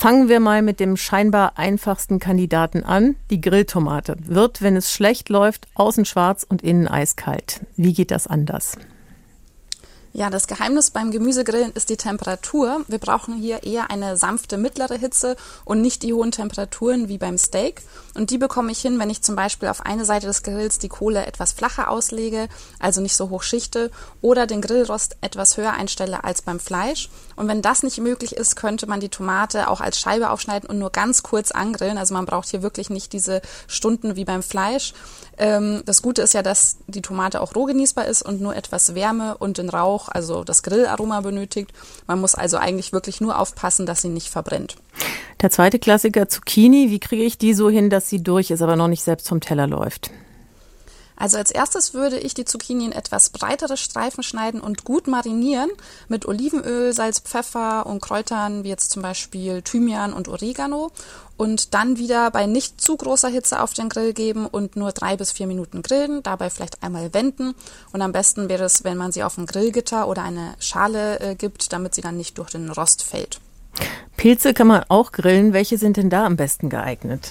Fangen wir mal mit dem scheinbar einfachsten Kandidaten an, die Grilltomate. Wird, wenn es schlecht läuft, außen schwarz und innen eiskalt. Wie geht das anders? Ja, das Geheimnis beim Gemüsegrillen ist die Temperatur. Wir brauchen hier eher eine sanfte mittlere Hitze und nicht die hohen Temperaturen wie beim Steak. Und die bekomme ich hin, wenn ich zum Beispiel auf eine Seite des Grills die Kohle etwas flacher auslege, also nicht so hoch schichte, oder den Grillrost etwas höher einstelle als beim Fleisch. Und wenn das nicht möglich ist, könnte man die Tomate auch als Scheibe aufschneiden und nur ganz kurz angrillen. Also man braucht hier wirklich nicht diese Stunden wie beim Fleisch. Das Gute ist ja, dass die Tomate auch roh genießbar ist und nur etwas Wärme und den Rauch, also das Grillaroma benötigt. Man muss also eigentlich wirklich nur aufpassen, dass sie nicht verbrennt. Der zweite Klassiker, Zucchini. Wie kriege ich die so hin, dass sie durch ist, aber noch nicht selbst vom Teller läuft? Also als erstes würde ich die Zucchini in etwas breitere Streifen schneiden und gut marinieren mit Olivenöl, Salz, Pfeffer und Kräutern, wie jetzt zum Beispiel Thymian und Oregano. Und dann wieder bei nicht zu großer Hitze auf den Grill geben und nur 3 bis 4 Minuten grillen, dabei vielleicht einmal wenden. Und am besten wäre es, wenn man sie auf ein Grillgitter oder eine Schale gibt, damit sie dann nicht durch den Rost fällt. Pilze kann man auch grillen. Welche sind denn da am besten geeignet?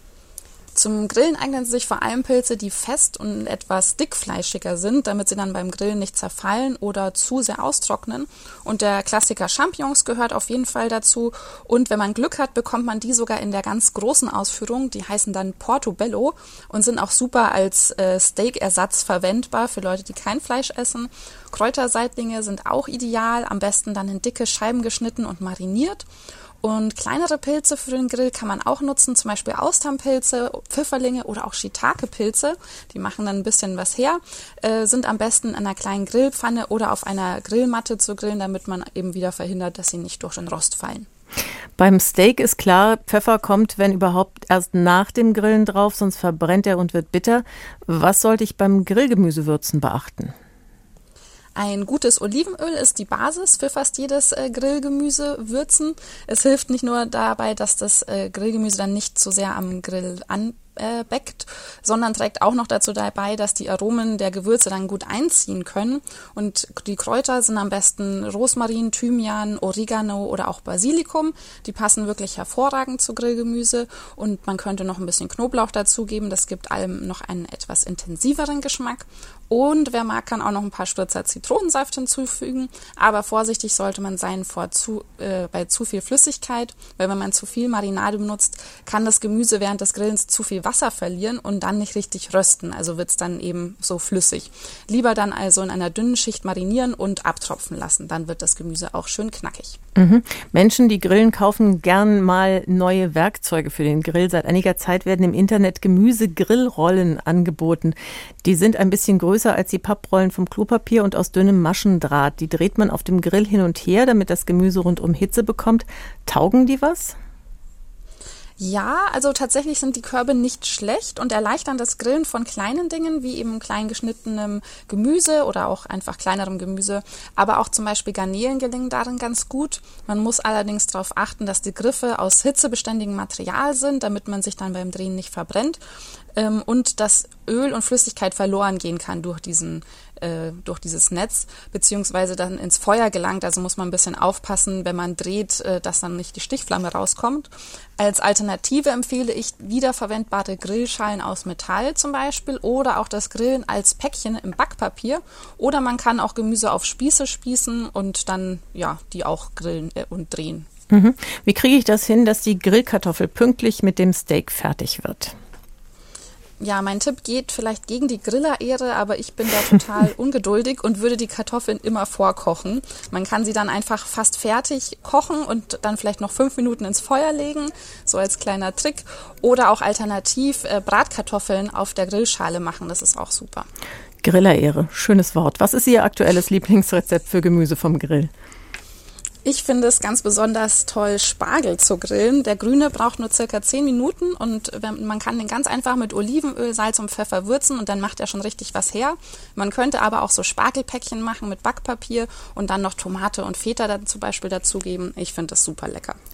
Zum Grillen eignen sich vor allem Pilze, die fest und etwas dickfleischiger sind, damit sie dann beim Grillen nicht zerfallen oder zu sehr austrocknen. Und der Klassiker Champignons gehört auf jeden Fall dazu. Und wenn man Glück hat, bekommt man die sogar in der ganz großen Ausführung. Die heißen dann Portobello und sind auch super als Steak-Ersatz verwendbar für Leute, die kein Fleisch essen. Kräuterseitlinge sind auch ideal, am besten dann in dicke Scheiben geschnitten und mariniert. Und kleinere Pilze für den Grill kann man auch nutzen, zum Beispiel Austernpilze, Pfifferlinge oder auch Shiitake-Pilze. Die machen dann ein bisschen was her, sind am besten in einer kleinen Grillpfanne oder auf einer Grillmatte zu grillen, damit man eben wieder verhindert, dass sie nicht durch den Rost fallen. Beim Steak ist klar, Pfeffer kommt, wenn überhaupt, erst nach dem Grillen drauf, sonst verbrennt er und wird bitter. Was sollte ich beim Grillgemüsewürzen beachten? Ein gutes Olivenöl ist die Basis für fast jedes Grillgemüse-Würzen. Es hilft nicht nur dabei, dass das Grillgemüse dann nicht zu sehr am Grill anbeckt, sondern trägt auch noch dazu bei, dass die Aromen der Gewürze dann gut einziehen können. Und die Kräuter sind am besten Rosmarin, Thymian, Oregano oder auch Basilikum. Die passen wirklich hervorragend zu Grillgemüse. Und man könnte noch ein bisschen Knoblauch dazugeben. Das gibt allem noch einen etwas intensiveren Geschmack. Und wer mag, kann auch noch ein paar Spritzer Zitronensaft hinzufügen. Aber vorsichtig sollte man sein bei zu viel Flüssigkeit, weil wenn man zu viel Marinade benutzt, kann das Gemüse während des Grillens zu viel Wasser verlieren und dann nicht richtig rösten. Also wird es dann eben so flüssig. Lieber dann also in einer dünnen Schicht marinieren und abtropfen lassen. Dann wird das Gemüse auch schön knackig. Menschen, die grillen, kaufen gern mal neue Werkzeuge für den Grill. Seit einiger Zeit werden im Internet Gemüsegrillrollen angeboten. Die sind ein bisschen größer als die Papprollen vom Klopapier und aus dünnem Maschendraht. Die dreht man auf dem Grill hin und her, damit das Gemüse rundum Hitze bekommt. Taugen die was? Ja, also tatsächlich sind die Körbe nicht schlecht und erleichtern das Grillen von kleinen Dingen, wie eben klein geschnittenem Gemüse oder auch einfach kleinerem Gemüse. Aber auch zum Beispiel Garnelen gelingen darin ganz gut. Man muss allerdings darauf achten, dass die Griffe aus hitzebeständigem Material sind, damit man sich dann beim Drehen nicht verbrennt. Und dass Öl und Flüssigkeit verloren gehen kann durch dieses Netz, beziehungsweise dann ins Feuer gelangt. Also muss man ein bisschen aufpassen, wenn man dreht, dass dann nicht die Stichflamme rauskommt. Als Alternative empfehle ich wiederverwendbare Grillschalen aus Metall zum Beispiel oder auch das Grillen als Päckchen im Backpapier. Oder man kann auch Gemüse auf Spieße spießen und dann die auch grillen und drehen. Wie kriege ich das hin, dass die Grillkartoffel pünktlich mit dem Steak fertig wird? Ja, mein Tipp geht vielleicht gegen die Grillerehre, aber ich bin da total ungeduldig und würde die Kartoffeln immer vorkochen. Man kann sie dann einfach fast fertig kochen und dann vielleicht noch 5 Minuten ins Feuer legen, so als kleiner Trick. Oder auch alternativ Bratkartoffeln auf der Grillschale machen, das ist auch super. Grillerehre, schönes Wort. Was ist Ihr aktuelles Lieblingsrezept für Gemüse vom Grill? Ich finde es ganz besonders toll, Spargel zu grillen. Der grüne braucht nur circa 10 Minuten und man kann den ganz einfach mit Olivenöl, Salz und Pfeffer würzen und dann macht er schon richtig was her. Man könnte aber auch so Spargelpäckchen machen mit Backpapier und dann noch Tomate und Feta dann zum Beispiel dazugeben. Ich finde das super lecker.